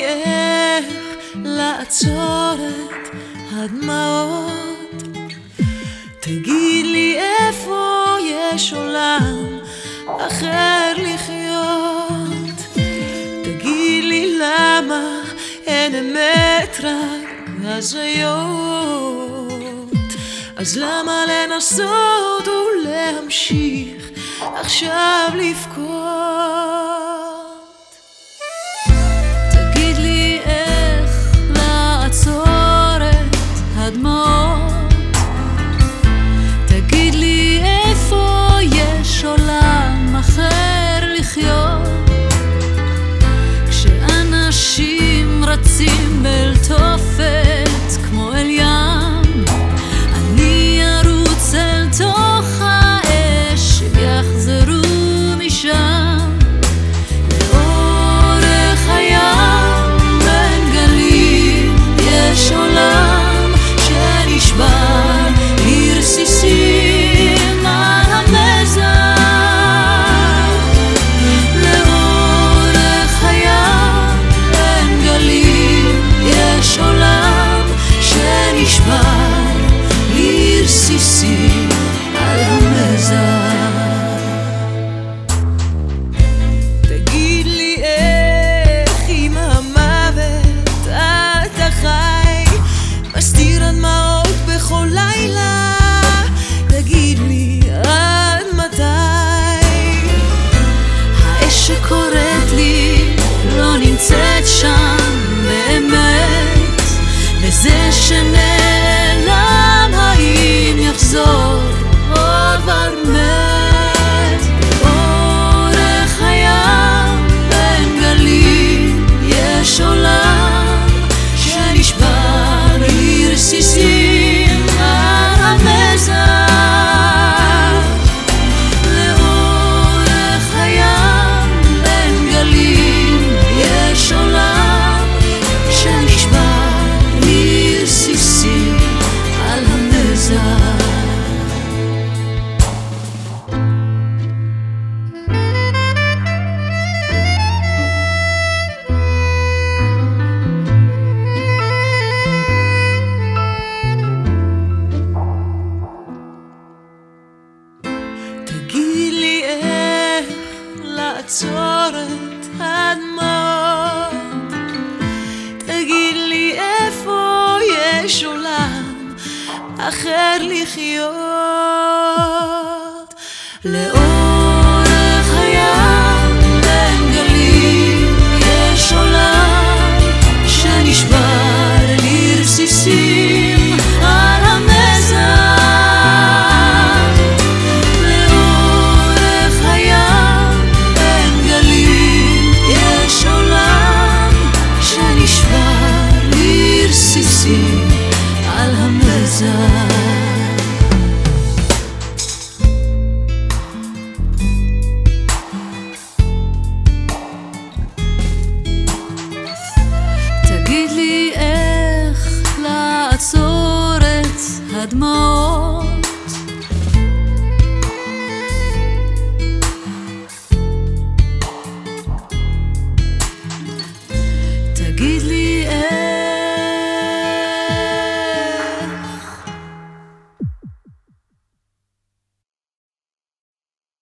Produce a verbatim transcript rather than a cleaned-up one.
איך לעצור את הדמעות. תגיד לי איפה יש עולם אחר לחיות. תגיד לי למה אין אמת רק הזיות. אז למה לנסות ולהמשיך עכשיו לבכות? תגיד לי איך לעצור את הדמעות. תגיד לי איפה יש עולם אחר לחיות. כשאנשים רצים אל תופת כמו אל ים, אני ארוץ אל תוך האש, יחזרו משם. לאורך הים בין גלים יש עולם שנשבר לרסיסים על המזח. לאורך הים בין גלים יש עולם שנשבר לרסיסים על המזח. תגיד לי איך עם המוות אתה חי, מסתיר הדמעות בכל לילה. תגיד לי עד מתי האש שקוראת לי לא נמצאת שם באמת, וזה שנעלם האם יחזור עוד מת. לאורך הים בין גלים יש עולם שנשבר לרסיסים על המזח. לאורך הים בין גלים יש עולם שנשבר לרסיסים על המזח. תגיד לי איך לעצור את הדמעות. תגיד לי איפה יש עולם אחר לחיות. לאורך הים בין גלים יש עולם שנשבר לרסיסים על המזח. לאורך הים בין גלים יש עולם שנשבר לרסיסים על המזח. תגיד לי איך לעצור את הדמעות. תגיד לי